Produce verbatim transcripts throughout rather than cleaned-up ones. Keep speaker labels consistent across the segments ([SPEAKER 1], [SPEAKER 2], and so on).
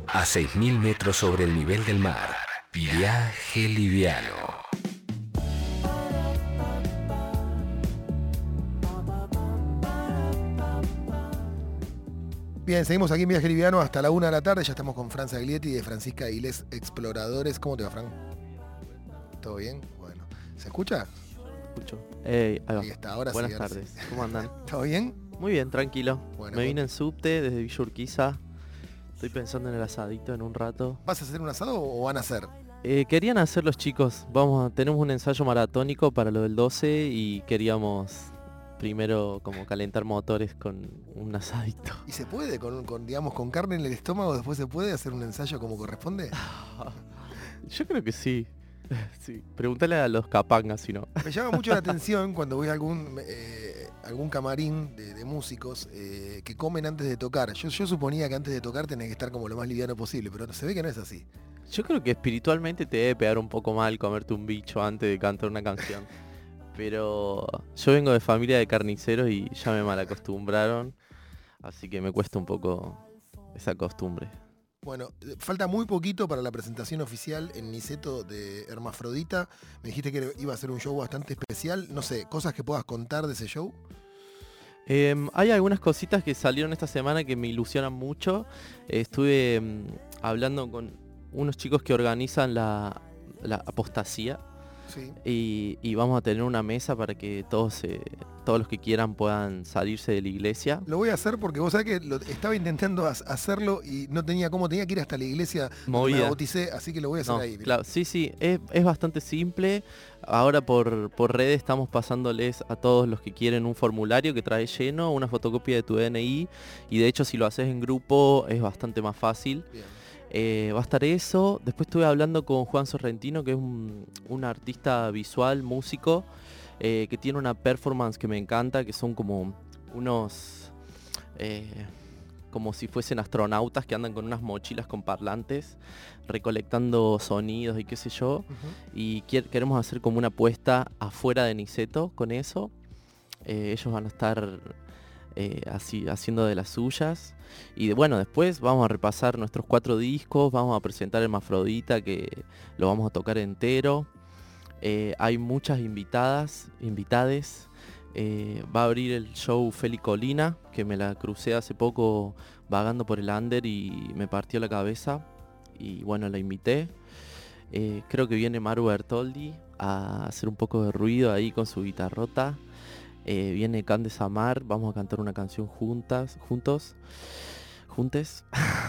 [SPEAKER 1] A seis mil metros sobre el nivel del mar. Viaje liviano.
[SPEAKER 2] Bien, seguimos aquí en Viaje Liviano hasta la una de la tarde. Ya estamos con Franz Aglietti de Francisca Aguilés Exploradores. ¿Cómo te va, Fran? ¿Todo bien? Bueno. ¿Se escucha?
[SPEAKER 3] Escucho. Hey, ahí va.
[SPEAKER 2] Ahí está, ahora
[SPEAKER 3] Buenas
[SPEAKER 2] sí. Buenas
[SPEAKER 3] tardes. ¿Cómo andan?
[SPEAKER 2] ¿Todo bien?
[SPEAKER 3] Muy bien, tranquilo.
[SPEAKER 2] Bueno,
[SPEAKER 3] Me
[SPEAKER 2] bueno.
[SPEAKER 3] vine en subte desde Villa Urquiza. Estoy pensando en el asadito en un rato.
[SPEAKER 2] ¿Vas a hacer un asado o van a hacer?
[SPEAKER 3] Eh, querían hacer los chicos. Vamos a, tenemos un ensayo maratónico para lo del doce y queríamos primero como calentar motores con un asadito.
[SPEAKER 2] ¿Y se puede con, con digamos con carne en el estómago después se puede hacer un ensayo como corresponde?
[SPEAKER 3] Yo creo que sí. Sí. Pregúntale a los capangas si no.
[SPEAKER 2] Me llama mucho la atención cuando voy a algún eh, algún camarín de, de músicos eh, que comen antes de tocar. Yo, yo suponía que antes de tocar tenés que estar como lo más liviano posible, pero se ve que no es así.
[SPEAKER 3] Yo creo que espiritualmente te debe pegar un poco mal comerte un bicho antes de cantar una canción. Pero yo vengo de familia de carniceros y ya me malacostumbraron, así que me cuesta un poco esa costumbre.
[SPEAKER 2] Bueno, falta muy poquito para la presentación oficial en Niceto de Hermafrodita. Me dijiste que iba a ser un show bastante especial. No sé, cosas que puedas contar de ese show.
[SPEAKER 3] Eh, hay algunas cositas que salieron esta semana que me ilusionan mucho. Eh, estuve eh, hablando con unos chicos que organizan la, la apostasía.
[SPEAKER 2] Sí.
[SPEAKER 3] Y, y vamos a tener una mesa para que todos eh, todos los que quieran puedan salirse de la iglesia.
[SPEAKER 2] Lo voy a hacer porque vos sabés que lo, estaba intentando hacerlo y no tenía cómo, tenía que ir hasta la iglesia donde me bauticé, así que lo voy a hacer
[SPEAKER 3] no,
[SPEAKER 2] ahí.
[SPEAKER 3] Claro, sí, sí, es, es bastante simple. Ahora por, por redes estamos pasándoles a todos los que quieren un formulario que trae lleno, una fotocopia de tu D N I y de hecho si lo haces en grupo es bastante más fácil.
[SPEAKER 2] Bien.
[SPEAKER 3] Eh, va a estar eso. Después estuve hablando con Juan Sorrentino, que es un, un artista visual, músico, eh, que tiene una performance que me encanta, que son como unos... Eh, como si fuesen astronautas que andan con unas mochilas con parlantes, recolectando sonidos y qué sé yo. Uh-huh. Y quier- queremos hacer como una apuesta afuera de Niceto con eso. Eh, ellos van a estar... Eh, así haciendo de las suyas y de, bueno, después vamos a repasar nuestros cuatro discos, vamos a presentar Hermafrodita que lo vamos a tocar entero. Eh, hay muchas invitadas, invitades. Eh, va a abrir el show Feli Colina, que me la crucé hace poco vagando por el under y me partió la cabeza y bueno, la invité. Eh, creo que viene Maru Bertoldi a hacer un poco de ruido ahí con su guitarrota. Eh, viene Candes Amar, vamos a cantar una canción juntas, juntos, juntes.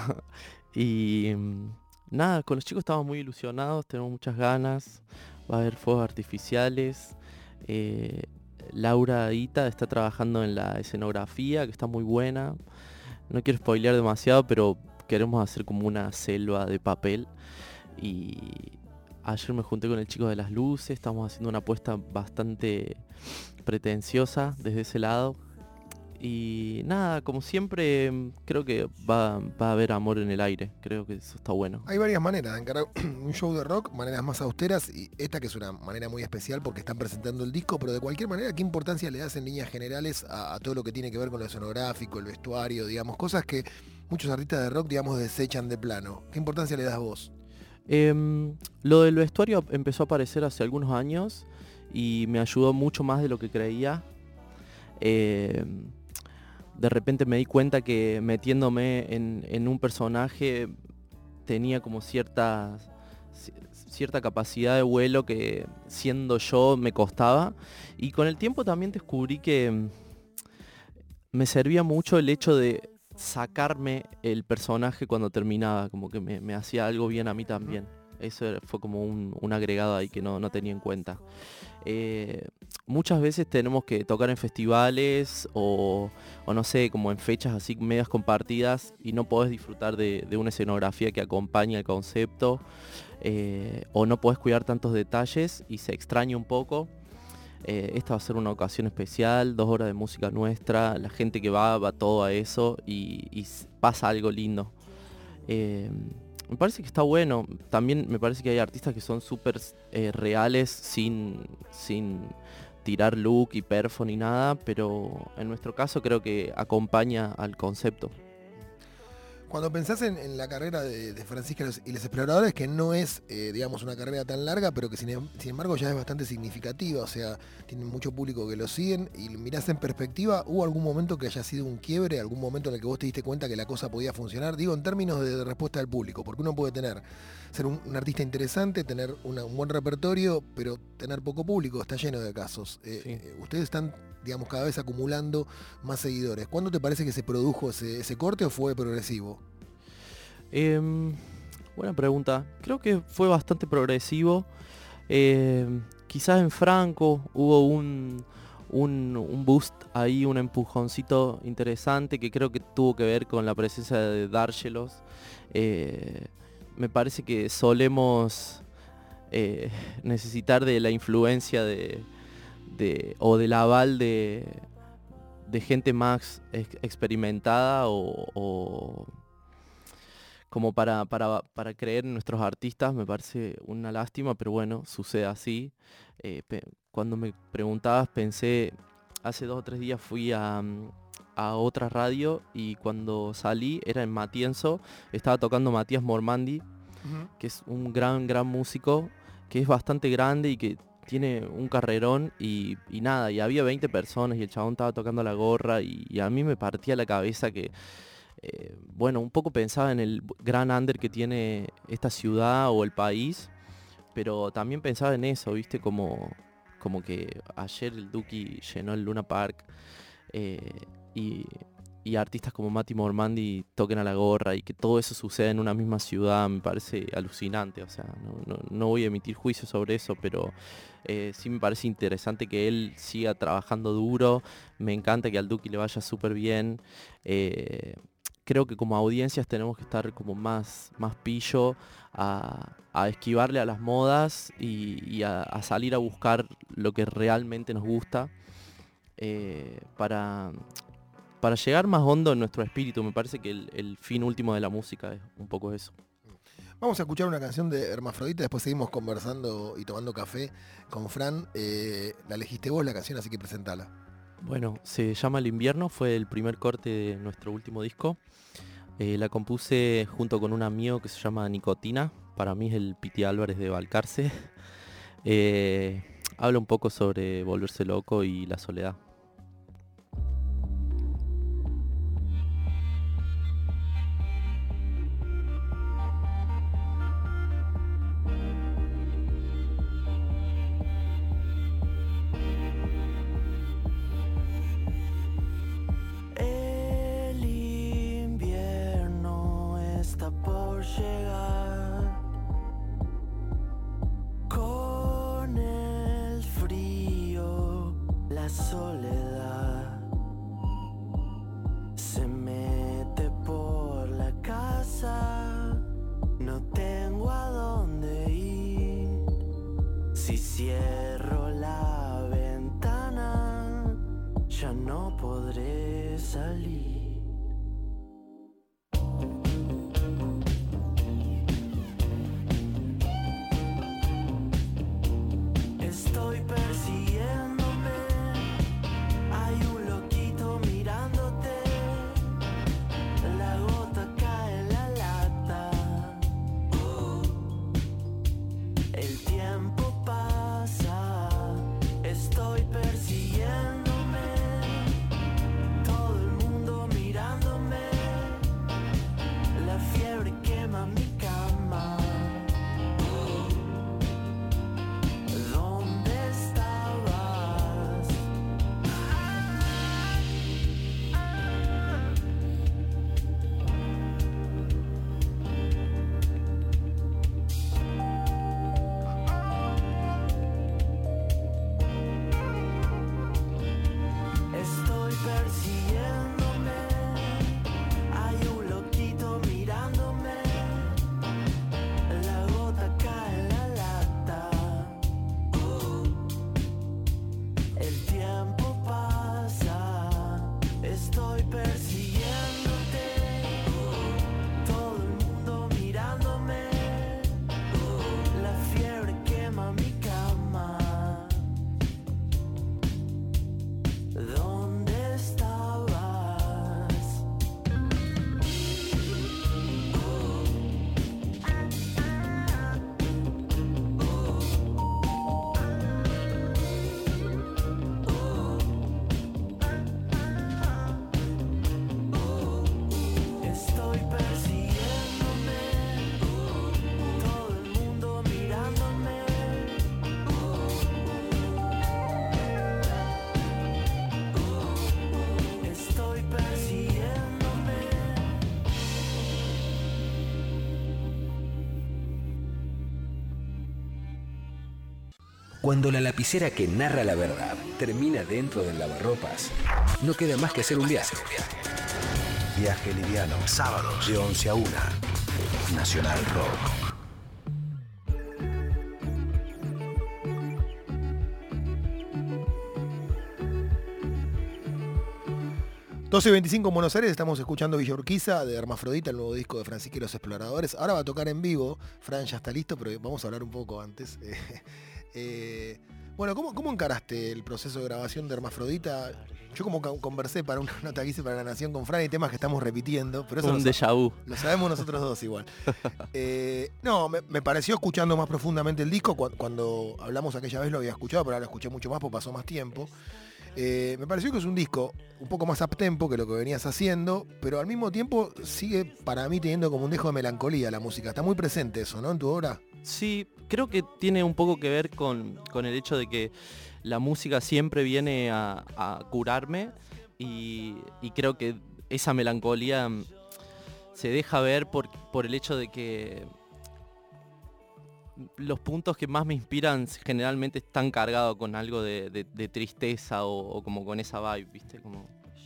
[SPEAKER 3] y mmm, nada, con los chicos estamos muy ilusionados, tenemos muchas ganas, va a haber fuegos artificiales. Eh, Laura Ita está trabajando en la escenografía, que está muy buena. No quiero spoilear demasiado, pero queremos hacer como una selva de papel. Y ayer me junté con el chico de las luces, estamos haciendo una apuesta bastante pretenciosa desde ese lado. Y nada, como siempre, creo que va, va a haber amor en el aire. Creo que eso está bueno.
[SPEAKER 2] Hay varias maneras de encarar un show de rock, maneras más austeras, y esta que es una manera muy especial porque están presentando el disco, pero de cualquier manera, ¿qué importancia le das en líneas generales a, a todo lo que tiene que ver con lo escenográfico, el vestuario, digamos, cosas que muchos artistas de rock, digamos, desechan de plano? ¿Qué importancia le das vos?
[SPEAKER 3] Eh, lo del vestuario empezó a aparecer hace algunos años y me ayudó mucho más de lo que creía. Eh, de repente me di cuenta que metiéndome en, en un personaje tenía como cierta, cierta capacidad de vuelo que siendo yo me costaba. Y con el tiempo también descubrí que me servía mucho el hecho de sacarme el personaje cuando terminaba, como que me, me hacía algo bien a mí también. Eso fue como un, un agregado ahí que no, no tenía en cuenta. Eh, muchas veces tenemos que tocar en festivales o, o no sé, como en fechas así medias compartidas y no podés disfrutar de, de una escenografía que acompañe el concepto eh, o no podés cuidar tantos detalles y se extraña un poco. Eh, esta va a ser una ocasión especial, dos horas de música nuestra, la gente que va, va todo a eso y, y pasa algo lindo. Eh, me parece que está bueno, también me parece que hay artistas que son súper eh, reales sin, sin tirar look y perfo ni nada, pero en nuestro caso creo que acompaña al concepto.
[SPEAKER 2] Cuando pensás en, en la carrera de, de Francisca y los, y los Exploradores, que no es, eh, digamos, una carrera tan larga, pero que sin, em- sin embargo ya es bastante significativa, o sea, tienen mucho público que lo siguen, y mirás en perspectiva, ¿hubo algún momento que haya sido un quiebre, algún momento en el que vos te diste cuenta que la cosa podía funcionar? Digo, en términos de, de respuesta del público, porque uno puede tener, ser un, un artista interesante, tener una- un buen repertorio, pero tener poco público, está lleno de casos. Eh,
[SPEAKER 3] Sí.
[SPEAKER 2] eh, ustedes están, digamos, cada vez acumulando más seguidores. ¿Cuándo te parece que se produjo ese, ese corte o fue progresivo?
[SPEAKER 3] Em, buena pregunta. Creo que fue bastante progresivo. Em, quizás en Franco hubo un, un, un boost ahí, un empujoncito interesante que creo que tuvo que ver con la presencia de Dárgelos. Eh, me parece que solemos eh, necesitar de la influencia de, de- o del aval de, de gente más ex- experimentada o, o como para, para, para creer en nuestros artistas. Me parece una lástima, pero bueno, sucede así. Eh, pe- cuando me preguntabas, pensé, hace dos o tres días fui a, mm, a otra radio y cuando salí era en Matienzo, estaba tocando Matías Mormandi, que es un gran, gran músico, que es bastante grande y que tiene un carrerón y, y nada, y había veinte personas y el chabón estaba tocando la gorra y, y a mí me partía la cabeza que, eh, bueno, un poco pensaba en el gran under que tiene esta ciudad o el país, pero también pensaba en eso, viste, como, como que ayer el Duki llenó el Luna Park eh, y, y artistas como Mati Mormandi toquen a la gorra y que todo eso suceda en una misma ciudad me parece alucinante. O sea, no, no- no voy a emitir juicios sobre eso, pero eh, sí me parece interesante que él siga trabajando duro. Me encanta que al Duki le vaya súper bien. Eh, creo que como audiencias tenemos que estar como más, más pillo a, a esquivarle a las modas y, y a, a salir a buscar lo que realmente nos gusta eh, para, para llegar más hondo en nuestro espíritu. Me parece que el, el fin último de la música es un poco eso.
[SPEAKER 2] Vamos a escuchar una canción de Hermafrodita, después seguimos conversando y tomando café con Fran. Eh, la elegiste vos la canción, así que presentala.
[SPEAKER 3] Bueno, se llama El invierno, fue el primer corte de nuestro último disco. Eh, la compuse junto con un amigo que se llama Nicotina, para mí es el Piti Álvarez de Balcarce. Eh, habla un poco sobre volverse loco y la soledad.
[SPEAKER 4] El invierno está por llegar. Con el frío, la soledad.
[SPEAKER 1] Cuando la lapicera que narra la verdad termina dentro del lavarropas, no queda más que hacer un viaje.
[SPEAKER 5] Viaje liviano, sábados de once a una. Nacional Rock.
[SPEAKER 2] doce y veinticinco en Buenos Aires, estamos escuchando Villa Urquiza de Hermafrodita, el nuevo disco de Francisca y los Exploradores. Ahora va a tocar en vivo, Fran ya está listo, pero vamos a hablar un poco antes. Eh, eh, bueno, ¿cómo, ¿cómo encaraste el proceso de grabación de Hermafrodita? Yo como conversé para una nota que hice para La Nación con Fran, hay temas que estamos repitiendo, pero eso
[SPEAKER 3] Un
[SPEAKER 2] lo,
[SPEAKER 3] déjà vu.
[SPEAKER 2] lo sabemos nosotros dos igual. Eh, no, me, me pareció escuchando más profundamente el disco, cuando, cuando hablamos aquella vez lo había escuchado, pero ahora lo escuché mucho más porque pasó más tiempo. Eh, me pareció que es un disco un poco más uptempo que lo que venías haciendo, pero al mismo tiempo sigue para mí teniendo como un dejo de melancolía la música. Está muy presente eso, ¿no? En tu obra.
[SPEAKER 3] Sí, creo que tiene un poco que ver con, con el hecho de que la música siempre viene a, a curarme y, y creo que esa melancolía se deja ver por, por el hecho de que los puntos que más me inspiran generalmente están cargados con algo de, de, de tristeza o, o como con esa vibe, ¿viste? Como...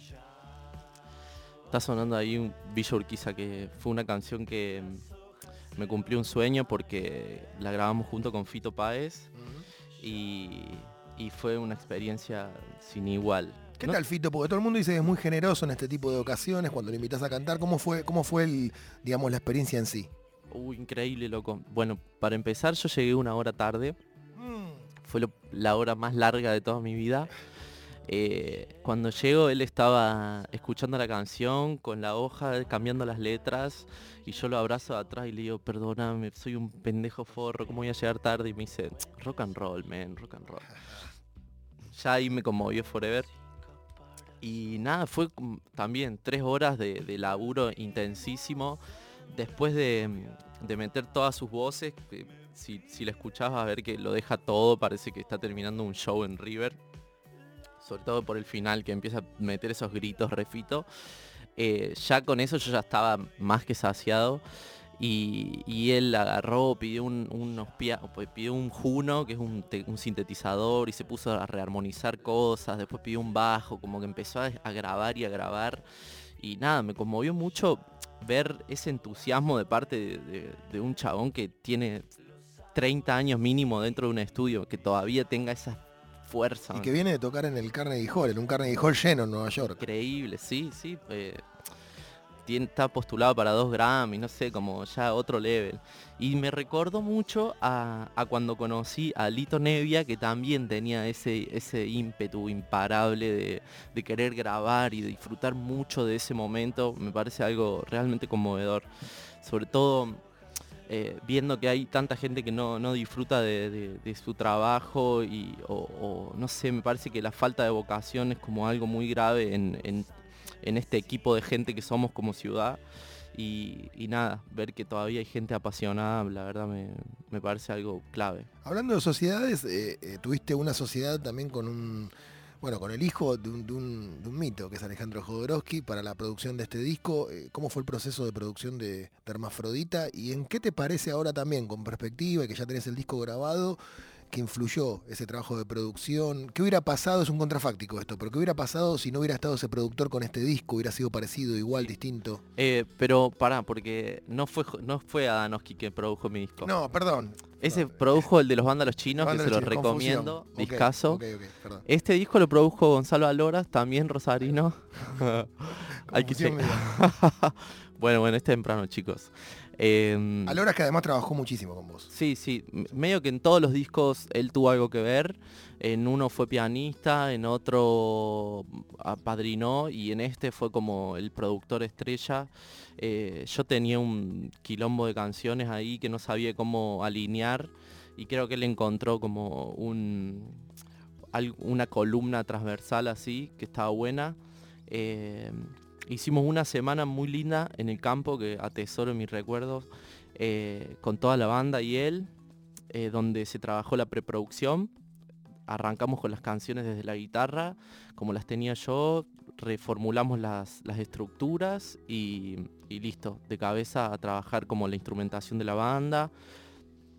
[SPEAKER 3] Está sonando ahí un Villa Urquiza, que fue una canción que me cumplió un sueño porque la grabamos junto con Fito Páez y, y fue una experiencia sin igual.
[SPEAKER 2] ¿Qué
[SPEAKER 3] ¿No?
[SPEAKER 2] tal, Fito? Porque todo el mundo dice que es muy generoso en este tipo de ocasiones cuando lo invitas a cantar. ¿Cómo fue, cómo fue el, digamos, la experiencia en sí?
[SPEAKER 3] Uy, increíble, loco. Bueno, para empezar yo llegué una hora tarde.
[SPEAKER 2] Mm.
[SPEAKER 3] Fue lo- la hora más larga de toda mi vida. Eh, cuando llego él estaba escuchando la canción con la hoja, cambiando las letras y yo lo abrazo de atrás y le digo, perdóname, soy un pendejo forro, ¿cómo voy a llegar tarde? Y me dice, rock and roll, man, rock and roll. Ya ahí me conmovió forever. Y nada, fue como también tres horas de, de laburo intensísimo. Después de, de meter todas sus voces, que si, si la escuchás vas a ver que lo deja todo, parece que está terminando un show en River. Sobre todo por el final, que empieza a meter esos gritos refito. Eh, ya con eso yo ya estaba más que saciado. Y, y él agarró, pidió un, unos pia- pues pidió un Juno, que es un, te- un sintetizador, y se puso a rearmonizar cosas. Después pidió un bajo, como que empezó a, a grabar y a grabar. Y nada, me conmovió mucho ver ese entusiasmo de parte de, de- de un chabón que tiene treinta años mínimo dentro de un estudio, que todavía tenga esa fuerza.
[SPEAKER 2] Y que viene de tocar en el Carnegie Hall, en un Carnegie Hall lleno en Nueva York.
[SPEAKER 3] Increíble, sí, sí. eh, tiene, está postulado para dos Grammy, no sé, como ya otro level. Y me recordó mucho a, a cuando conocí a Lito Nevia, que también tenía ese, ese ímpetu imparable de, de querer grabar y de disfrutar mucho de ese momento. Me parece algo realmente conmovedor. Sobre todo eh, viendo que hay tanta gente que no, no disfruta de, de- de su trabajo y, o, o, no sé, me parece que la falta de vocación es como algo muy grave en, en- en este equipo de gente que somos como ciudad. Y, y nada, ver que todavía hay gente apasionada, la verdad me, me parece algo clave.
[SPEAKER 2] Hablando de sociedades, eh, eh, tuviste una sociedad también con un, bueno, con el hijo de un, de un- de un mito, que es Alejandro Jodorowsky, para la producción de este disco. Eh, ¿Cómo fue el proceso de producción de, de Hermafrodita? ¿Y en qué te parece ahora también, con perspectiva y que ya tenés el disco grabado, que influyó ese trabajo de producción? ¿Qué hubiera pasado? Es un contrafáctico esto, pero ¿qué hubiera pasado si no hubiera estado ese productor con este disco? ¿Hubiera sido parecido, igual, distinto?
[SPEAKER 3] Eh, pero pará, porque no fue, Jo- no fue Adanowski que produjo mi disco.
[SPEAKER 2] No, perdón.
[SPEAKER 3] Ese produjo el de los vándalos chinos,
[SPEAKER 2] Banda
[SPEAKER 3] que se
[SPEAKER 2] de
[SPEAKER 3] lo
[SPEAKER 2] Chile,
[SPEAKER 3] recomiendo,
[SPEAKER 2] confusión. Ok,
[SPEAKER 3] discazo.
[SPEAKER 2] ok, ok, perdón.
[SPEAKER 3] Este disco lo produjo Gonzalo Aloras, también rosarino. Hay que
[SPEAKER 2] Confusión
[SPEAKER 3] checar. Bueno, bueno, es temprano, chicos. Eh,
[SPEAKER 2] Alora que además trabajó muchísimo con vos.
[SPEAKER 3] Sí, sí, m- medio que en todos los discos él tuvo algo que ver. En uno fue pianista, en otro apadrinó y en este fue como el productor estrella. Eh, yo tenía un quilombo de canciones ahí que no sabía cómo alinear y creo que él encontró como un, al- una columna transversal así que estaba buena. Eh, Hicimos una semana muy linda en el campo que atesoro en mis recuerdos, eh, con toda la banda y él, eh, donde se trabajó la preproducción. Arrancamos con las canciones desde la guitarra, como las tenía yo, reformulamos las, las estructuras y, y listo, de cabeza a trabajar como la instrumentación de la banda.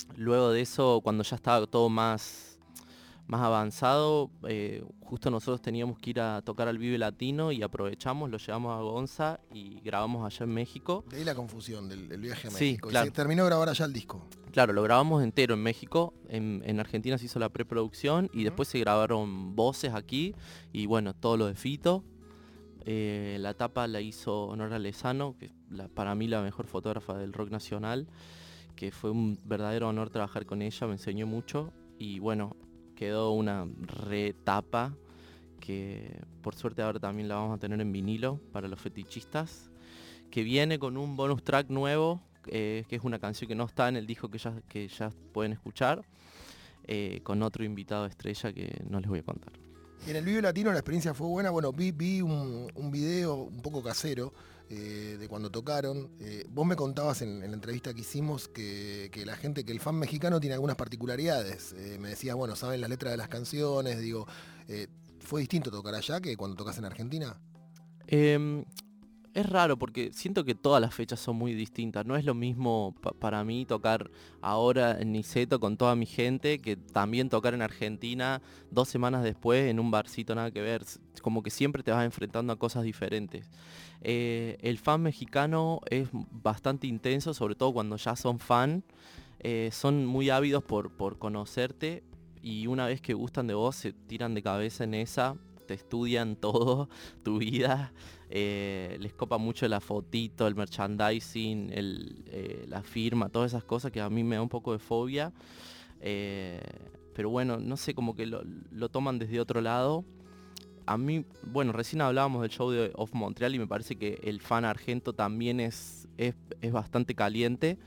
[SPEAKER 3] luego de eso, cuando ya estaba todo más, más avanzado, eh, justo nosotros teníamos que ir a tocar al Vive Latino y aprovechamos, lo llevamos a Gonza y grabamos allá en México.
[SPEAKER 2] De ahí la confusión del, del viaje a
[SPEAKER 3] Sí,
[SPEAKER 2] México.
[SPEAKER 3] claro.
[SPEAKER 2] Y se terminó de grabar allá el disco.
[SPEAKER 3] Claro, lo grabamos entero en México, en, en Argentina se hizo la preproducción y
[SPEAKER 2] Ujú.
[SPEAKER 3] después se grabaron voces aquí y bueno, todo lo de Fito. Eh, la tapa la hizo Nora Lezano, que es la, para mí la mejor fotógrafa del rock nacional, que fue un verdadero honor trabajar con ella, me enseñó mucho y bueno, quedó una retapa que por suerte ahora también la vamos a tener en vinilo para los fetichistas, que viene con un bonus track nuevo, eh, que es una canción que no está en el disco que ya, que ya pueden escuchar, eh, con otro invitado estrella que no les voy a contar.
[SPEAKER 2] Y en el Vive Latino la experiencia fue buena. Bueno, vi, vi un, un video un poco casero eh, de cuando tocaron. Eh, vos me contabas en, en la entrevista que hicimos que, que la gente, que el fan mexicano tiene algunas particularidades. Eh, me decías, bueno, saben las letras de las canciones. Digo, eh, ¿fue distinto tocar allá que cuando tocas en Argentina?
[SPEAKER 3] Eh, es raro porque siento que todas las fechas son muy distintas. No es lo mismo pa para mí tocar ahora en Niceto con toda mi gente que también tocar en Argentina dos semanas después en un barcito nada que ver. Como que siempre te vas enfrentando a cosas diferentes. Eh, el fan mexicano es bastante intenso, sobre todo cuando ya son fan. Eh, son muy ávidos por, por conocerte y una vez que gustan de vos se tiran de cabeza en esa. Te estudian todo, tu vida, eh, les copa mucho la fotito, el merchandising, el, eh, la firma, todas esas cosas que a mí me da un poco de fobia. Eh, pero bueno, no sé, como que lo, lo toman desde otro lado. A mí, bueno, recién hablábamos del show de Off Montreal y me parece que el fan argento también es, es, es bastante caliente.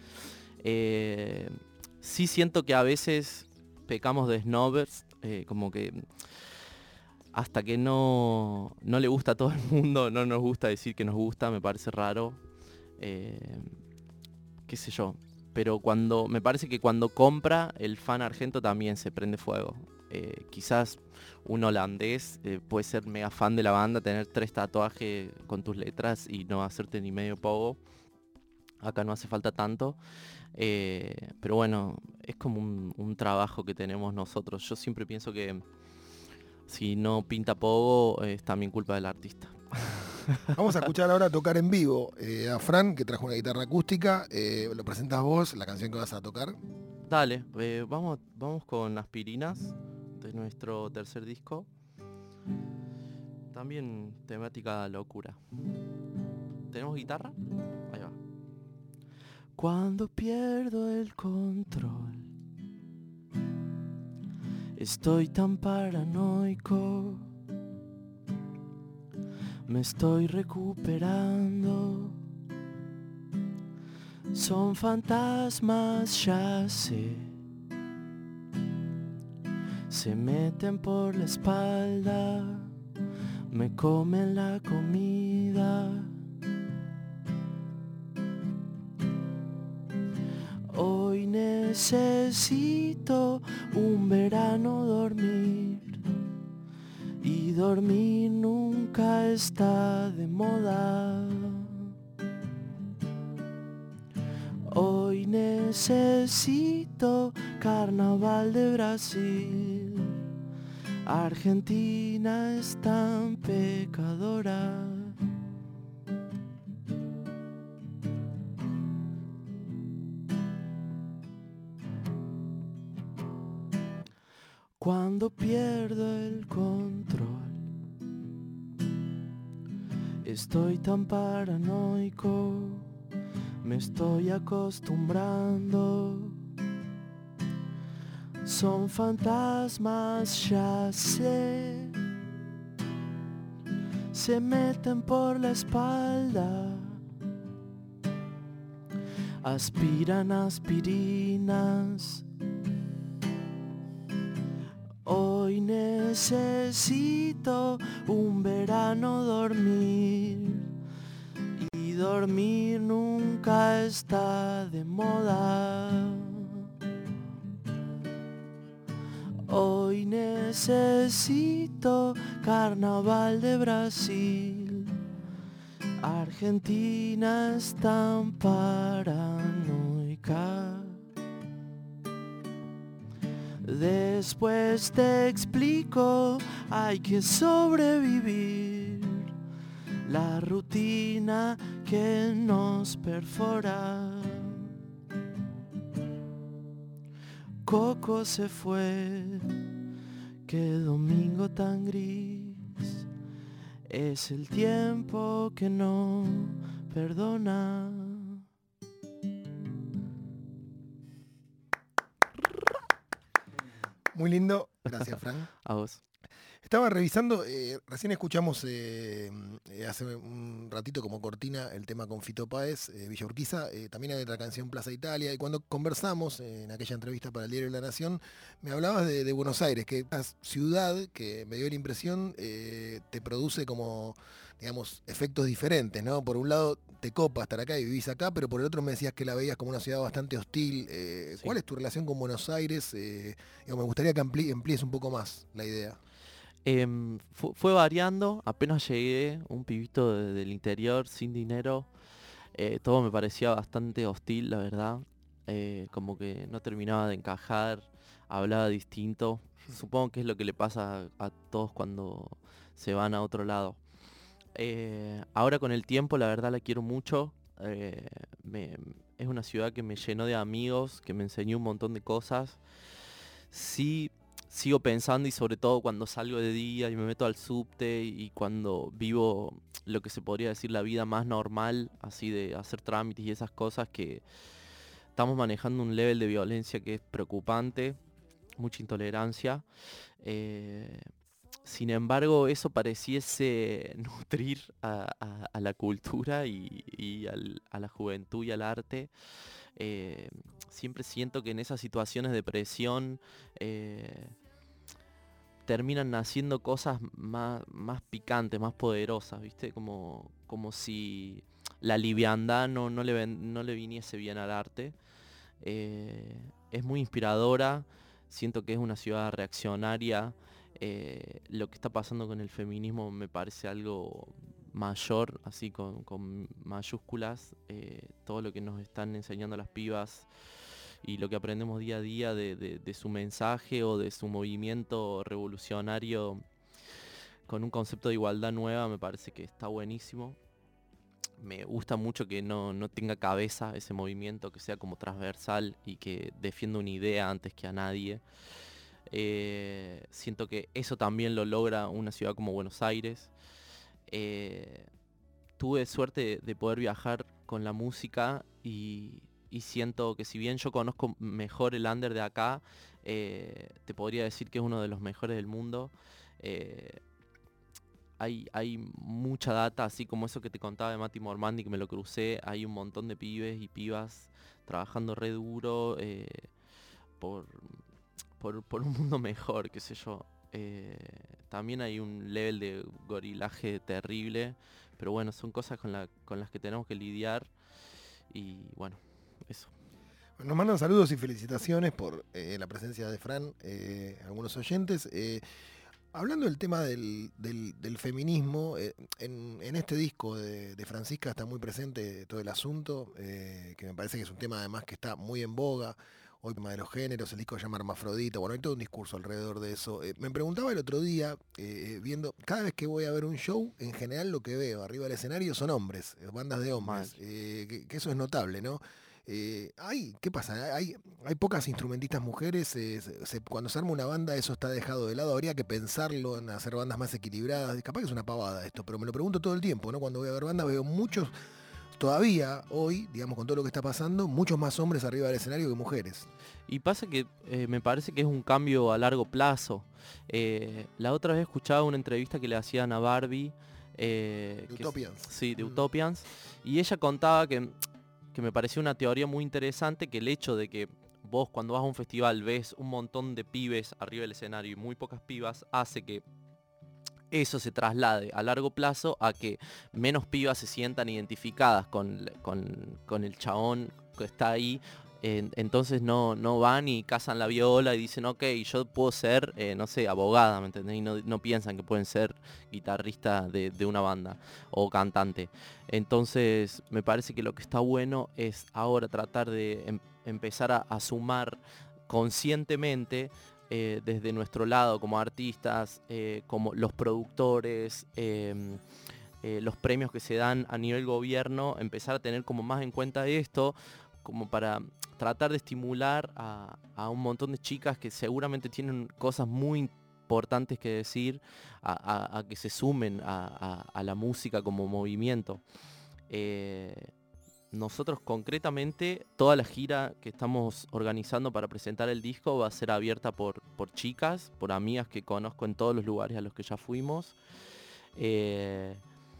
[SPEAKER 3] Eh, sí siento que a veces pecamos de snobbers, eh, como que... Hasta que no, no le gusta a todo el mundo, no nos gusta decir que nos gusta, me parece raro. Eh, qué sé yo. Pero cuando me parece que cuando compra, el fan argento también se prende fuego. Eh, quizás un holandés eh, puede ser mega fan de la banda, tener tres tatuajes con tus letras y no hacerte ni medio pogo. Acá no hace falta tanto. Eh, pero bueno, es como un, un trabajo que tenemos nosotros. Yo siempre pienso que si no pinta pogo, es también culpa del artista.
[SPEAKER 2] Vamos a escuchar ahora tocar en vivo eh, a Fran, que trajo una guitarra acústica. Eh, lo presentas vos, la canción que vas a tocar.
[SPEAKER 3] Dale, eh, vamos, vamos con Aspirinas, de nuestro tercer disco. También temática locura. ¿Tenemos guitarra? Ahí va. Cuando pierdo el control, estoy tan paranoico, me estoy recuperando. Son fantasmas, ya sé, se meten por la espalda, me comen la comida. Hoy necesito un verano dormir, y dormir nunca está de moda. Hoy necesito carnaval de Brasil, Argentina es tan pecadora. Cuando pierdo el control, estoy tan paranoico, me estoy acostumbrando. Son fantasmas, ya sé, se meten por la espalda, aspiran aspirinas. Hoy necesito un verano dormir, y dormir nunca está de moda. Hoy necesito carnaval de Brasil, Argentina es tan paranoica. Después te explico, hay que sobrevivir la rutina que nos perfora. Coco se fue, qué domingo tan gris, es el tiempo que no perdona.
[SPEAKER 2] Muy lindo, gracias Fran.
[SPEAKER 3] A vos.
[SPEAKER 2] Estaba revisando, eh, recién escuchamos eh, eh, hace un ratito como cortina el tema con Fito Páez, eh, Villa Urquiza, eh, también hay otra canción Plaza Italia, y cuando conversamos eh, en aquella entrevista para el Diario La Nación, me hablabas de, de Buenos Aires, que es una ciudad que me dio la impresión eh, te produce como, digamos, efectos diferentes, ¿no? Por un lado te copa estar acá y vivís acá, pero por el otro me decías que la veías como una ciudad bastante hostil. Eh,
[SPEAKER 3] Sí.
[SPEAKER 2] ¿Cuál es tu relación con Buenos Aires? Eh, digo, me gustaría que ampli- amplíes un poco más la idea.
[SPEAKER 3] Em, fu- fue variando, apenas llegué, un pibito de- del interior, sin dinero, eh, todo me parecía bastante hostil, la verdad, eh, como que no terminaba de encajar, hablaba distinto, supongo que es lo que le pasa a, a todos cuando se van a otro lado. Eh, ahora con el tiempo, la verdad la quiero mucho, eh, me- es una ciudad que me llenó de amigos, que me enseñó un montón de cosas. Sí, sigo pensando, y sobre todo cuando salgo de día y me meto al subte y cuando vivo lo que se podría decir la vida más normal, así de hacer trámites y esas cosas, que estamos manejando un level de violencia que es preocupante, mucha intolerancia. Eh, Sin embargo, eso pareciese nutrir a, a- a la cultura y, y al- a la juventud y al arte. Eh, Siempre siento que en esas situaciones de presión eh, terminan naciendo cosas más, más picantes, más poderosas, ¿viste? Como, como si la liviandad no, no, le, ven- no le viniese bien al arte. Eh, es muy inspiradora, siento que es una ciudad reaccionaria. Eh, lo que está pasando con el feminismo me parece algo mayor, así con, con mayúsculas. Eh, todo lo que nos están enseñando las pibas y lo que aprendemos día a día de, de- de su mensaje o de su movimiento revolucionario con un concepto de igualdad nueva, me parece que está buenísimo. Me gusta mucho que no, no tenga cabeza ese movimiento, que sea como transversal y que defienda una idea antes que a nadie. Eh, siento que eso también lo logra una ciudad como Buenos Aires. Eh, Tuve suerte de, de poder viajar con la música y, y siento que si bien yo conozco mejor el under de acá, eh, te podría decir que es uno de los mejores del mundo. Eh, hay, hay mucha data, así como eso que te contaba de Mati Mormandi, que me lo crucé. Hay un montón de pibes y pibas trabajando re duro eh, por, por, por un mundo mejor, qué sé yo. Eh, también hay un level de gorilaje terrible, pero bueno, son cosas con, la, con las que tenemos que lidiar y bueno, eso.
[SPEAKER 2] Nos mandan saludos y felicitaciones por eh, la presencia de Fran, eh, algunos oyentes. Eh, hablando del tema del, del- del feminismo, eh, en, en este disco de, de Francisca está muy presente todo el asunto, eh, que me parece que es un tema además que está muy en boga. Hoy el tema de los géneros, el disco se llama Hermafrodita, bueno, hay todo un discurso alrededor de eso. Eh, me preguntaba el otro día, eh, viendo, cada vez que voy a ver un show, en general lo que veo arriba del escenario son hombres, eh, bandas de hombres,
[SPEAKER 3] Mal.
[SPEAKER 2] eh, que, que eso es notable, ¿no? Eh, hay, ¿qué pasa? Hay, hay pocas instrumentistas mujeres, eh, se- se- cuando se arma una banda eso está dejado de lado, habría que pensarlo en hacer bandas más equilibradas, capaz que es una pavada esto, pero me lo pregunto todo el tiempo, ¿no? Cuando voy a ver bandas veo muchos, todavía hoy, digamos con todo lo que está pasando, muchos más hombres arriba del escenario que mujeres.
[SPEAKER 3] Y pasa que eh, me parece que es un cambio a largo plazo. Eh, la otra vez escuchaba una entrevista que le hacían a Barbie. eh,
[SPEAKER 2] De
[SPEAKER 3] que es-
[SPEAKER 2] Utopians.
[SPEAKER 3] Sí, de
[SPEAKER 2] Mm.
[SPEAKER 3] Utopians. Y ella contaba que, que me pareció una teoría muy interesante, que el hecho de que vos cuando vas a un festival ves un montón de pibes arriba del escenario y muy pocas pibas, hace que eso se traslade a largo plazo a que menos pibas se sientan identificadas con, con- con el chabón que está ahí. En- entonces no, no van y cazan la viola y dicen, ok, yo puedo ser, eh, no sé, abogada, ¿me entendés? Y no, no piensan que pueden ser guitarrista de, de una banda o cantante. Entonces me parece que lo que está bueno es ahora tratar de em- empezar a, a sumar conscientemente eh, desde nuestro lado como artistas, eh, como los productores, eh, eh, los premios que se dan a nivel gobierno, empezar a tener como más en cuenta esto, como para tratar de estimular a, a un montón de chicas que seguramente tienen cosas muy importantes que decir, a, a, a que se sumen a, a, a la música como movimiento. Eh, nosotros concretamente, toda la gira que estamos organizando para presentar el disco va a ser abierta por, por chicas, por amigas que conozco en todos los lugares a los que ya fuimos. Eh,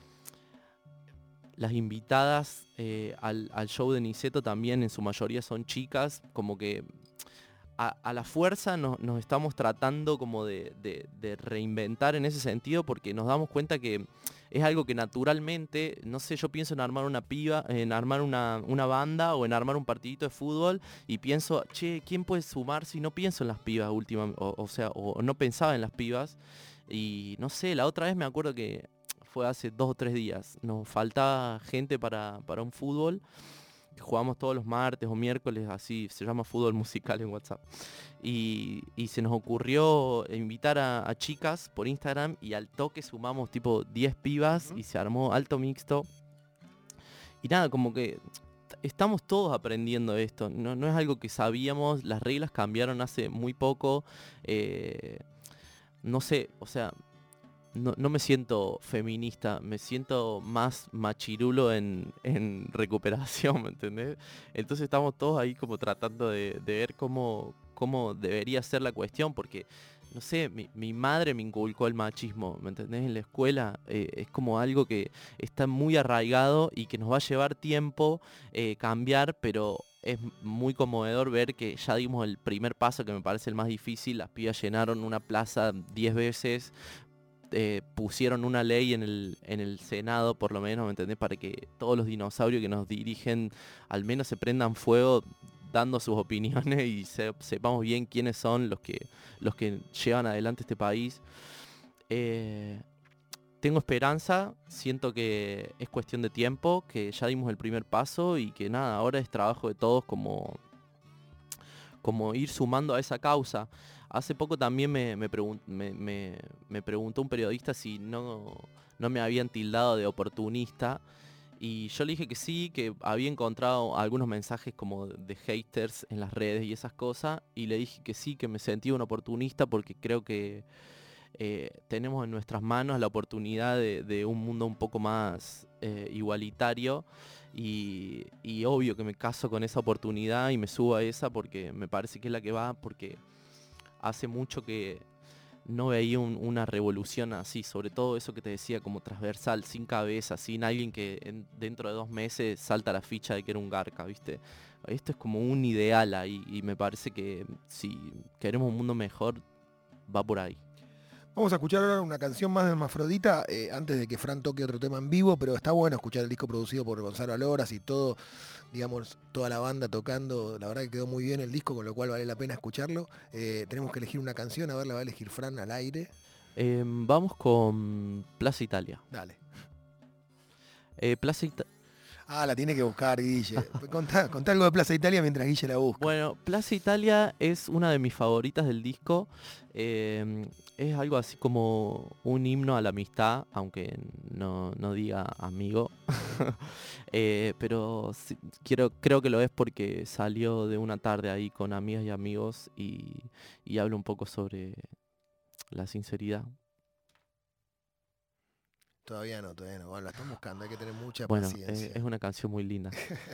[SPEAKER 3] Las invitadas eh, al, al show de Niceto también en su mayoría son chicas, como que a, a la fuerza no, nos estamos tratando como de, de, de reinventar en ese sentido, porque nos damos cuenta que es algo que naturalmente, no sé, yo pienso en armar una piba, en armar una, una banda o en armar un partidito de fútbol y pienso, che, ¿quién puede sumar si no pienso en las pibas últimamente? O, o sea, o no pensaba en las pibas. Y no sé, la otra vez me acuerdo que fue hace dos o tres días. Nos faltaba gente para, para un fútbol. Jugamos todos los martes o miércoles, así se llama fútbol musical en WhatsApp. Y, y se nos ocurrió invitar a, a chicas por Instagram y al toque sumamos tipo diez pibas y se armó alto mixto. Y nada, como que estamos todos aprendiendo esto. No, no es algo que sabíamos, las reglas cambiaron hace muy poco. Eh, no sé, o sea... No, no me siento feminista, me siento más machirulo en, en recuperación, ¿me entendés? Entonces estamos todos ahí como tratando de, de ver cómo, cómo debería ser la cuestión, porque, no sé, mi, mi madre me inculcó el machismo, ¿me entendés? En la escuela eh, es como algo que está muy arraigado y que nos va a llevar tiempo eh, cambiar, pero... Es muy conmovedor ver que ya dimos el primer paso, que me parece el más difícil. Las pibas llenaron una plaza diez veces, eh, pusieron una ley en el, en el Senado, por lo menos, ¿me entendés? Para que todos los dinosaurios que nos dirigen al menos se prendan fuego dando sus opiniones y se, sepamos bien quiénes son los que, los que llevan adelante este país. Eh, Tengo esperanza, siento que es cuestión de tiempo, que ya dimos el primer paso y que nada, ahora es trabajo de todos como, como ir sumando a esa causa. Hace poco también me, me, pregun- me, me, me preguntó un periodista si no, no me habían tildado de oportunista y yo le dije que sí, que había encontrado algunos mensajes como de haters en las redes y esas cosas y le dije que sí, que me sentía un oportunista porque creo que Eh, tenemos en nuestras manos la oportunidad de, de un mundo un poco más eh, igualitario y, y obvio que me caso con esa oportunidad y me subo a esa porque me parece que es la que va, porque hace mucho que no veía un, una revolución así, sobre todo eso que te decía, como transversal, sin cabeza, sin alguien que en, dentro de dos meses salta la ficha de que era un garca, ¿viste? Esto es como un ideal ahí y me parece que si queremos un mundo mejor va por ahí.
[SPEAKER 2] Vamos a escuchar ahora una canción más de Hermafrodita, eh, antes de que Fran toque otro tema en vivo, pero está bueno escuchar el disco producido por Gonzalo Aloras y todo, digamos, toda la banda tocando. La verdad que quedó muy bien el disco, con lo cual vale la pena escucharlo. Eh, tenemos que elegir una canción, a ver, la va a elegir Fran al aire.
[SPEAKER 3] Eh, vamos con Plaza Italia.
[SPEAKER 2] Dale.
[SPEAKER 3] Eh, Plaza Italia.
[SPEAKER 2] Ah, la tiene que buscar, Guille. Contá, contá algo de Plaza Italia mientras Guille la busca.
[SPEAKER 3] Bueno, Plaza Italia es una de mis favoritas del disco. Eh, es algo así como un himno a la amistad, aunque no, no diga amigo. eh, pero sí, quiero, creo que lo es porque salió de una tarde ahí con amigas y amigos y, y habla un poco sobre la sinceridad.
[SPEAKER 2] Todavía no, todavía no. Bueno, la están buscando, hay que tener mucha
[SPEAKER 3] Bueno,
[SPEAKER 2] paciencia.
[SPEAKER 3] eh, es una canción muy linda.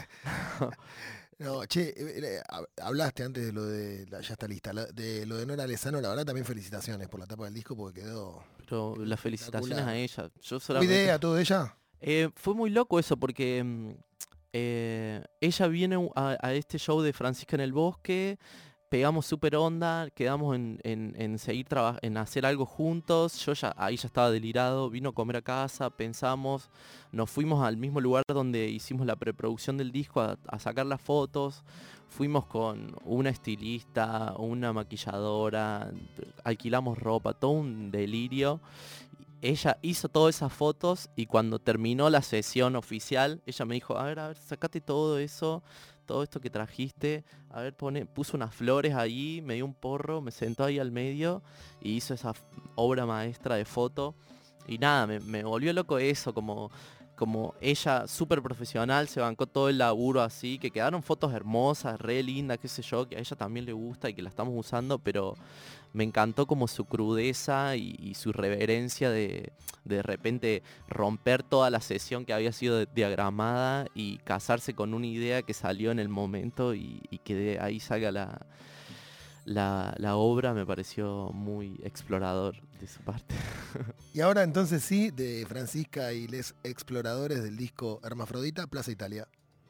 [SPEAKER 2] No, che, eh, eh, hablaste antes de lo de, la, ya está lista, la, de lo de Nora Lezano, la verdad también felicitaciones por la tapa del disco porque quedó...
[SPEAKER 3] Pero las felicitaciones a ella. Yo
[SPEAKER 2] ¿Tu
[SPEAKER 3] solamente...
[SPEAKER 2] idea, todo de ella?
[SPEAKER 3] Eh, fue muy loco eso porque mm, eh, ella viene a, a este show de Francisca en el Bosque, pegamos súper onda, quedamos en, en, en seguir traba- en hacer algo juntos. Yo ya ahí ya estaba delirado, vino a comer a casa, pensamos, nos fuimos al mismo lugar donde hicimos la preproducción del disco a, a sacar las fotos. Fuimos con una estilista, una maquilladora, alquilamos ropa, todo un delirio. Ella hizo todas esas fotos y cuando terminó la sesión oficial, ella me dijo, a ver, a ver, sacate todo eso, todo esto que trajiste, a ver, pone, puso unas flores ahí, me dio un porro, me sentó ahí al medio y hizo esa f- obra maestra de foto. Y nada, me, me volvió loco eso, como, como ella súper profesional, se bancó todo el laburo así, que quedaron fotos hermosas, re lindas, qué sé yo, que a ella también le gusta y que la estamos usando, pero me encantó como su crudeza y, y su reverencia de de repente romper toda la sesión que había sido de- diagramada y casarse con una idea que salió en el momento y, y que de ahí salga la, la, la obra, me pareció muy explorador de su parte.
[SPEAKER 2] Y ahora entonces sí, de Francisca y les exploradores del disco Hermafrodita, Plaza Italia.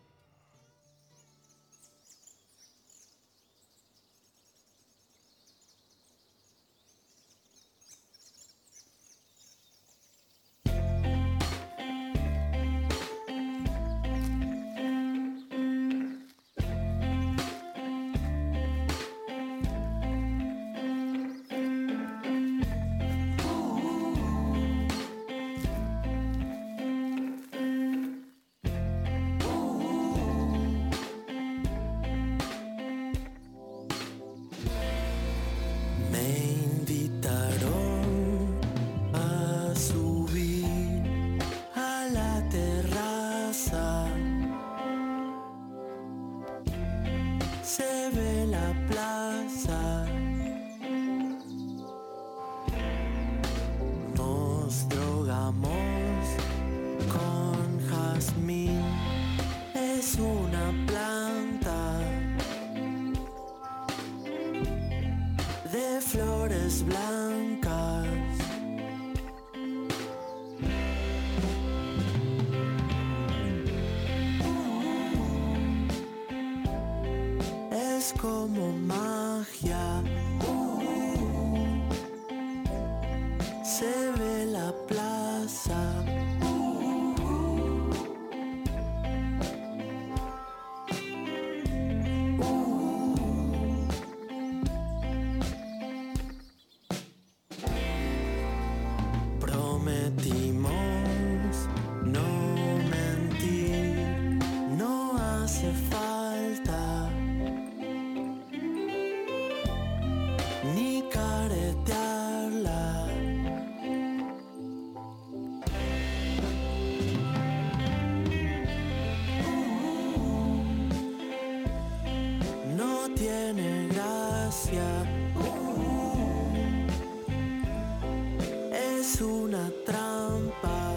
[SPEAKER 4] Me invitaron a subir a la terraza. Se ve la plaza. Nos drogamos con jazmín. Es una planta de flores blancas. Es como magia. Se ve la plaza. Prometimos no mentir, no hace falta ni caretearla. No tiene gracia. Es una trampa.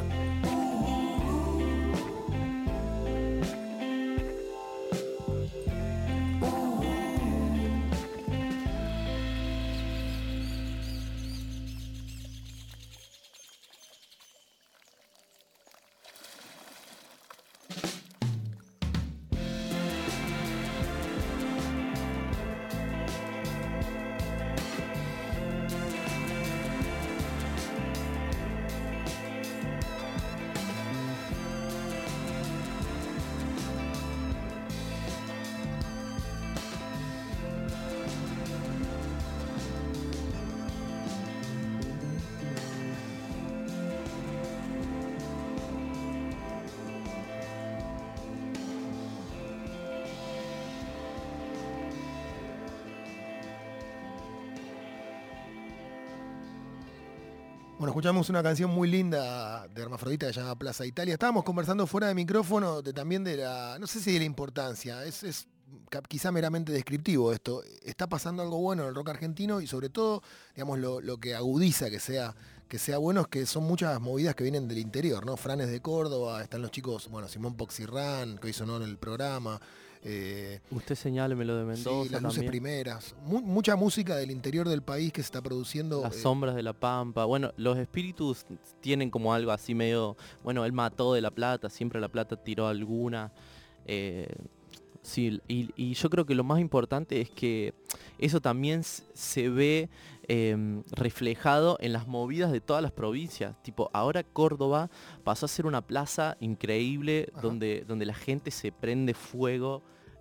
[SPEAKER 2] Bueno, escuchamos una canción muy linda de Hermafrodita que se llama Plaza Italia. Estábamos conversando fuera de micrófono de, también de la, no sé si de la importancia, es, es ca- quizá meramente descriptivo esto. Está pasando algo bueno en el rock argentino y sobre todo, digamos, lo, lo que agudiza que sea, que sea bueno es que son muchas movidas que vienen del interior, ¿no? Franes de Córdoba, están los chicos, bueno, Simón Poxirrán, que hoy sonó en el programa. Eh,
[SPEAKER 3] Usted señálemelo de Mendoza
[SPEAKER 2] sí, las luces
[SPEAKER 3] también.
[SPEAKER 2] primeras. Mu- mucha música del interior del país que se está produciendo.
[SPEAKER 3] Las
[SPEAKER 2] eh,
[SPEAKER 3] sombras de la Pampa. Bueno, los espíritus tienen como algo así medio... Bueno, él mató de La Plata, siempre La Plata tiró alguna. Eh, sí, y, y yo creo que lo más importante es que eso también s- se ve eh, reflejado en las movidas de todas las provincias. Tipo, ahora Córdoba pasó a ser una plaza increíble
[SPEAKER 2] Ajá.
[SPEAKER 3] donde, donde la gente se prende fuego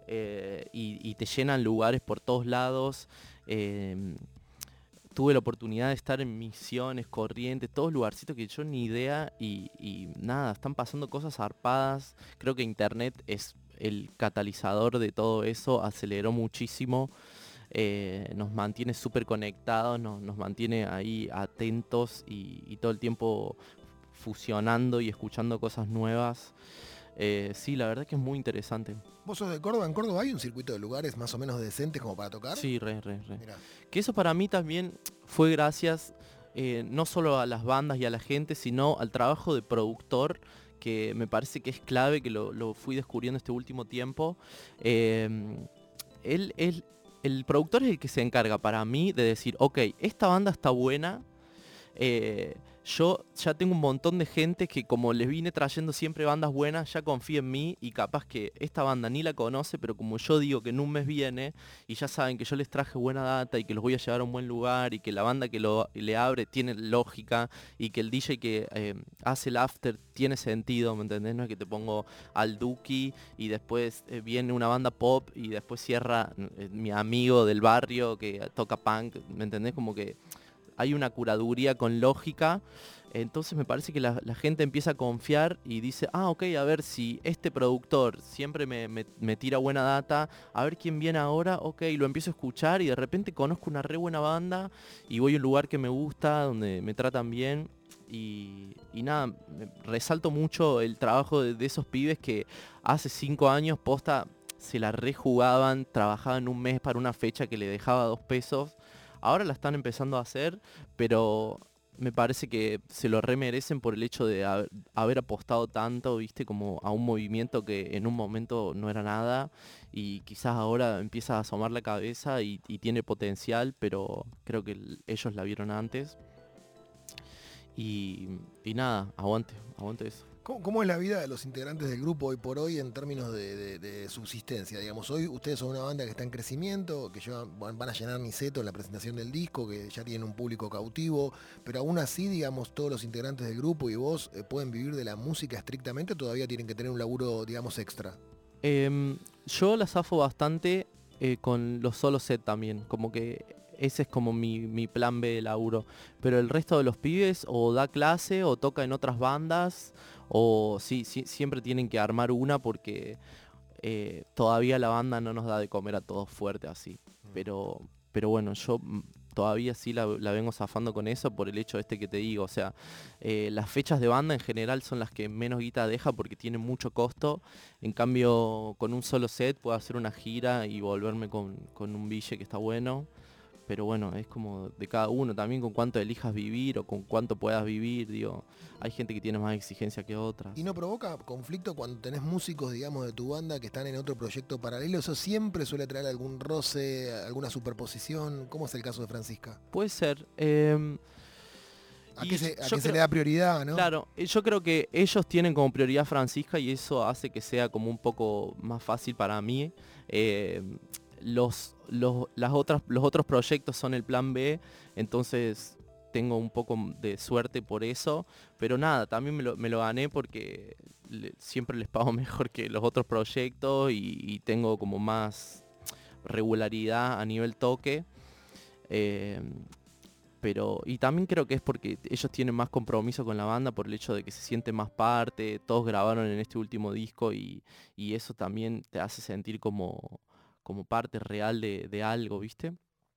[SPEAKER 3] eh, y, y te llenan lugares por todos lados. Eh, tuve la oportunidad de estar en Misiones, Corrientes, todos lugarcitos que yo ni idea y, y nada, están pasando cosas zarpadas. Creo que internet es el catalizador de todo eso, aceleró muchísimo. Eh, nos mantiene súper conectados, nos, nos mantiene ahí atentos y, y todo el tiempo fusionando y escuchando cosas nuevas. Eh, sí, la verdad que es muy interesante.
[SPEAKER 2] ¿Vos sos de Córdoba? ¿En Córdoba hay un circuito de lugares más o menos decentes como para tocar?
[SPEAKER 3] Sí, re, re, re.
[SPEAKER 2] Mirá.
[SPEAKER 3] Que eso para mí también fue gracias eh, no solo a las bandas y a la gente, sino al trabajo de productor, que me parece que es clave, que lo, lo fui descubriendo este último tiempo. Eh, él, él, el productor es el que se encarga para mí de decir, ok, esta banda está buena, eh, yo ya tengo un montón de gente que como les vine trayendo siempre bandas buenas, ya confía en mí y capaz que esta banda ni la conoce, pero como yo digo que en un mes viene y ya saben que yo les traje buena data y que los voy a llevar a un buen lugar y que la banda que lo, le abre tiene lógica y que el D J que eh, hace el after tiene sentido, ¿me entendés? No es que te pongo al Duki y después eh, viene una banda pop y después cierra eh, mi amigo del barrio que toca punk, ¿me entendés? Como que hay una curaduría con lógica, entonces me parece que la, la gente empieza a confiar y dice, ah, ok, a ver si este productor siempre me, me, me tira buena data, a ver quién viene ahora, ok, lo empiezo a escuchar y de repente conozco una re buena banda y voy a un lugar que me gusta, donde me tratan bien y, y nada, me resalto mucho el trabajo de, de esos pibes que hace cinco años posta se la rejugaban, trabajaban un mes para una fecha que le dejaba dos pesos. Ahora la están empezando a hacer, pero me parece que se lo remerecen por el hecho de haber, haber apostado tanto, viste, como a un movimiento que en un momento no era nada y quizás ahora empieza a asomar la cabeza y, y tiene potencial, pero creo que el, ellos la vieron antes. Y, y nada, aguante, aguante eso.
[SPEAKER 2] ¿Cómo, ¿Cómo es la vida de los integrantes del grupo hoy por hoy en términos de, de, de subsistencia? Digamos, hoy ustedes son una banda que está en crecimiento, que llevan, van a llenar Niceto en la presentación del disco, que ya tienen un público cautivo, pero aún así, digamos, todos los integrantes del grupo y vos eh, pueden vivir de la música estrictamente, ¿o todavía tienen que tener un laburo, digamos, extra?
[SPEAKER 3] Eh, yo la zafo bastante eh, con los solo set también, como que ese es como mi, mi plan B de laburo, pero el resto de los pibes o da clase o toca en otras bandas o sí, sí siempre tienen que armar una porque eh, todavía la banda no nos da de comer a todos fuerte así, pero, pero bueno, yo todavía sí la, la vengo zafando con eso por el hecho este que te digo, o sea, eh, las fechas de banda en general son las que menos guita deja porque tienen mucho costo, en cambio con un solo set puedo hacer una gira y volverme con, con un bille que está bueno. Pero bueno, es como de cada uno, también con cuánto elijas vivir o con cuánto puedas vivir, digo, hay gente que tiene más exigencia que otras.
[SPEAKER 2] ¿Y no provoca conflicto cuando tenés músicos, digamos, de tu banda que están en otro proyecto paralelo? ¿Eso siempre suele traer algún roce, alguna superposición? ¿Cómo es el caso de Francisca?
[SPEAKER 3] Puede ser. Eh,
[SPEAKER 2] ¿A qué, se, a qué
[SPEAKER 3] creo,
[SPEAKER 2] se le da prioridad, no?
[SPEAKER 3] Claro, yo creo que ellos tienen como prioridad Francisca y eso hace que sea como un poco más fácil para mí. Eh, los, los, las otras, los otros proyectos son el plan B, entonces tengo un poco de suerte por eso, pero nada, también me lo, me lo gané porque le, siempre les pago mejor que los otros proyectos y, y tengo como más regularidad a nivel toque. Eh, pero y también creo que es porque ellos tienen más compromiso con la banda por el hecho de que se sienten más parte, todos grabaron en este último disco y, y eso también te hace sentir como, como parte real de, de algo, ¿viste?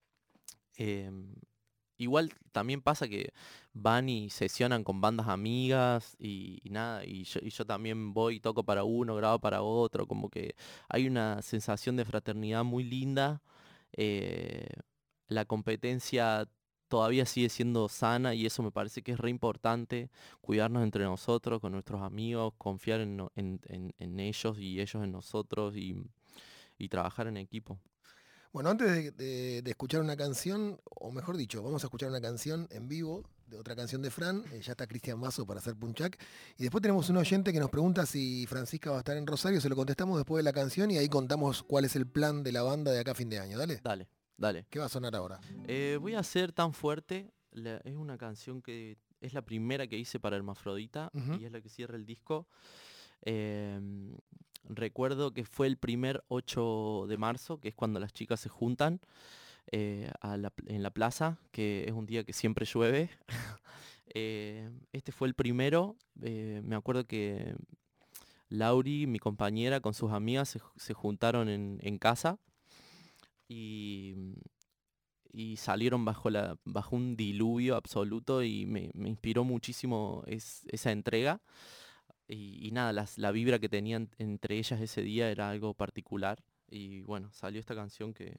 [SPEAKER 3] Eh, igual también pasa que van y sesionan con bandas amigas y, y nada, y yo, y yo también voy y toco para uno, grabo para otro, como que hay una sensación de fraternidad muy linda. Eh, la competencia todavía sigue siendo sana y eso me parece que es re importante, cuidarnos entre nosotros, con nuestros amigos, confiar en, en, en, en ellos y ellos en nosotros y, y trabajar en equipo.
[SPEAKER 2] Bueno, antes de, de, de escuchar una canción, o mejor dicho, vamos a escuchar una canción en vivo, de otra canción de Fran, eh, ya está Cristian Mazo para hacer Punchak, y después tenemos un oyente que nos pregunta si Francisca va a estar en Rosario, se lo contestamos después de la canción y ahí contamos cuál es el plan de la banda de acá a fin de año, dale.
[SPEAKER 3] Dale, dale.
[SPEAKER 2] ¿Qué va a sonar ahora?
[SPEAKER 3] Eh, voy a hacer Tan Fuerte, la, es una canción que es la primera que hice para Hermafrodita uh-huh. y es la que cierra el disco. Eh, recuerdo que fue el primer ocho de marzo, que es cuando las chicas se juntan eh, a la, en la plaza, que es un día que siempre llueve. eh, este fue el primero, eh, me acuerdo que Lauri, mi compañera, con sus amigas se, se juntaron en, en casa y, y salieron bajo, la, bajo un diluvio absoluto y me, me inspiró muchísimo es, esa entrega. Y, y nada, las, la vibra que tenían entre ellas ese día era algo particular. Y bueno, salió esta canción que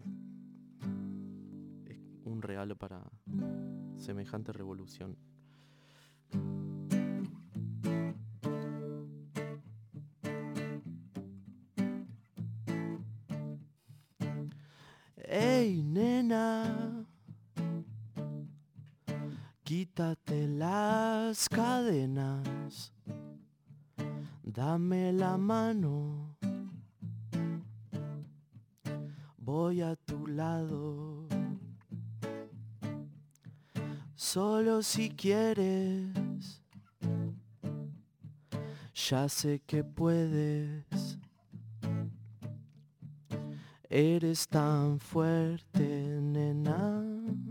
[SPEAKER 3] es un regalo para semejante revolución. Ey, nena, quítate las cadenas, dame la mano, voy a tu lado, solo si quieres, ya sé que puedes. Eres tan fuerte, nena,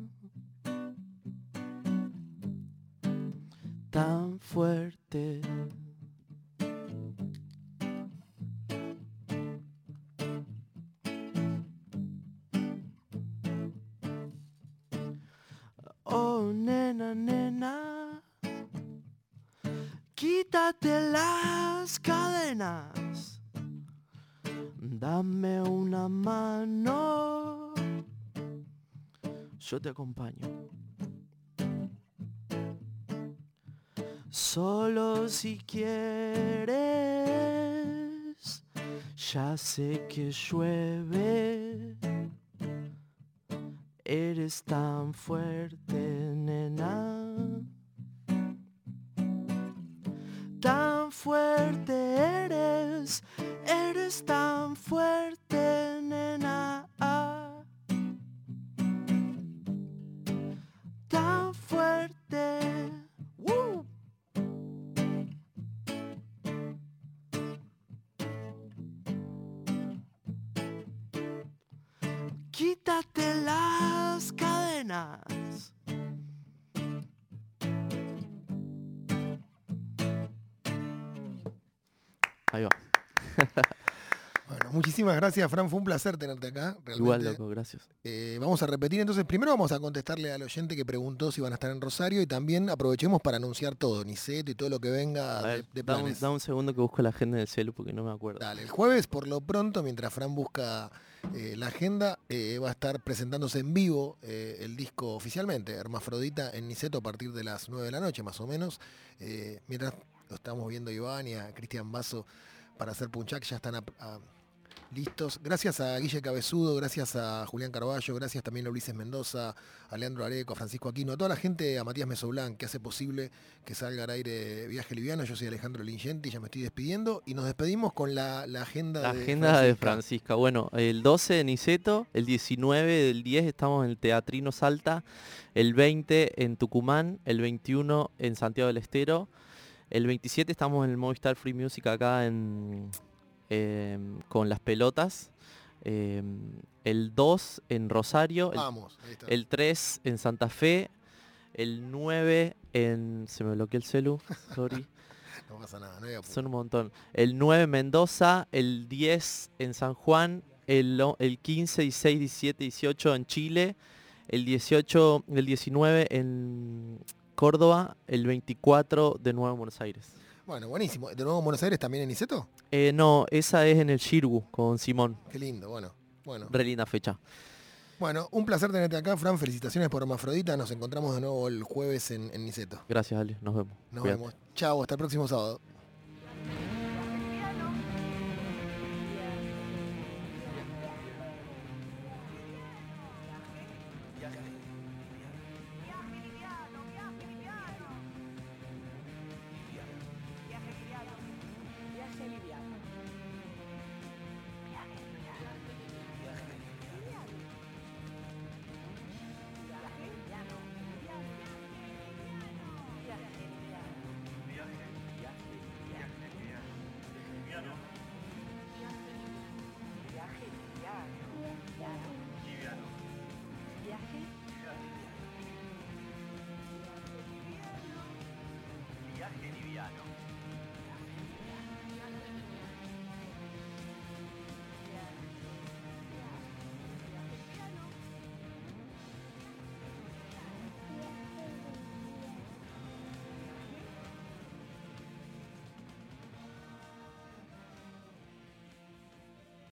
[SPEAKER 3] tan fuerte. Oh, nena, nena, quítate las cadenas. Dame una mano, yo te acompaño. Solo si quieres, ya sé que llueve. Eres tan fuerte, nena, tan fuerte eres. Eres tan fuerte, nena, tan fuerte. ¡Woo! Quítate las cadenas. Ahí va.
[SPEAKER 2] Bueno, muchísimas gracias, Fran. Fue un placer tenerte acá. Realmente.
[SPEAKER 3] Igual, loco, gracias.
[SPEAKER 2] Eh, vamos a repetir entonces. Primero vamos a contestarle al oyente que preguntó si van a estar en Rosario y también aprovechemos para anunciar todo, Niceto y todo lo que venga
[SPEAKER 3] A ver,
[SPEAKER 2] de, de
[SPEAKER 3] da, un,
[SPEAKER 2] planes.
[SPEAKER 3] da un segundo que busco la agenda del celu porque no me acuerdo.
[SPEAKER 2] Dale, el jueves por lo pronto, mientras Fran busca eh, la agenda, eh, va a estar presentándose en vivo eh, el disco oficialmente, Hermafrodita en Niceto a partir de las nueve de la noche más o menos. Eh, mientras lo estamos viendo a Iván y a Cristian Basso para hacer Punchac, ya están a, a, listos. Gracias a Guille Cabezudo, gracias a Julián Carballo, gracias también a Ulises Mendoza, a Leandro Areco, a Francisco Aquino, a toda la gente, a Matías Mesoblán, que hace posible que salga al aire Viaje Liviano. Yo soy Alejandro Lingenti, ya me estoy despidiendo y nos despedimos con la, la agenda
[SPEAKER 3] La
[SPEAKER 2] de
[SPEAKER 3] agenda
[SPEAKER 2] Francisca.
[SPEAKER 3] de Francisca. Bueno, el doce en Niceto, el diecinueve del diez estamos en el Teatrino Salta, el veinte en Tucumán, el veintiuno en Santiago del Estero, el veintisiete estamos en el Movistar Free Music acá en... Eh, con Las Pelotas, eh, el dos en Rosario, el,
[SPEAKER 2] Vamos, ahí está.
[SPEAKER 3] el tres en Santa Fe, el nueve en... se me bloqueó el celu, sorry.
[SPEAKER 2] No pasa nada, no hay apuro.
[SPEAKER 3] Son un montón. El nueve en Mendoza, el diez en San Juan, el, el quince, dieciséis, diecisiete, dieciocho en Chile, el dieciocho, el diecinueve en Córdoba, el veinticuatro de nuevo en Buenos Aires.
[SPEAKER 2] Bueno, buenísimo. ¿De nuevo en Buenos Aires también en Niceto?
[SPEAKER 3] Eh, no, esa es en el Shirgu con Simón.
[SPEAKER 2] Qué lindo, bueno. Bueno.
[SPEAKER 3] Re linda fecha.
[SPEAKER 2] Bueno, un placer tenerte acá, Fran. Felicitaciones por Hermafrodita. Nos encontramos de nuevo el jueves en, en Niceto.
[SPEAKER 3] Gracias, Ale. Nos vemos.
[SPEAKER 2] Nos
[SPEAKER 3] Cuídate.
[SPEAKER 2] vemos. Chao, hasta el próximo sábado.
[SPEAKER 6] Viaje liviano.